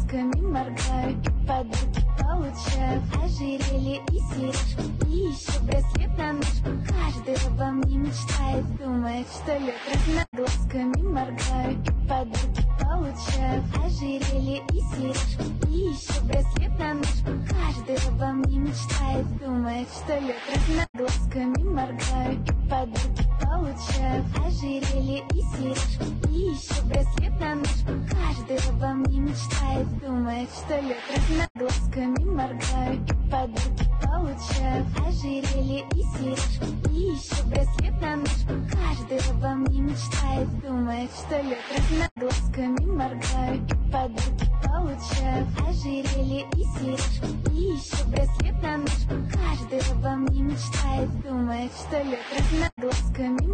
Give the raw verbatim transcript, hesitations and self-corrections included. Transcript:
глазками моргаю, и подарки получаю. Ожерелье и сережки, и еще браслет на ножку. Каждый обо мне мечтает, думает, что лед разно. Глазками моргаю, и подарки получаю. Ожерелье и сережки, и еще браслет на ножку. Каждый обо мне мечтает, думает, что лед разно. Глазками моргаю, и подарки получаю. Ожерелье и сережки, и еще браслет на ножку. Каждый обо мне мечтает, думает, что лед разно. Глазками моргаю, и подарки получаю. Ожерелье и сережки, и еще браслет на ножку. Каждый обо мне мечтает, думает, что лед разно. Глазками моргаю, и подарки получаю. Ожерелье и сережки, и еще браслет на ножку. Каждый обо мне мечтает, думает, что лед разно. Глазками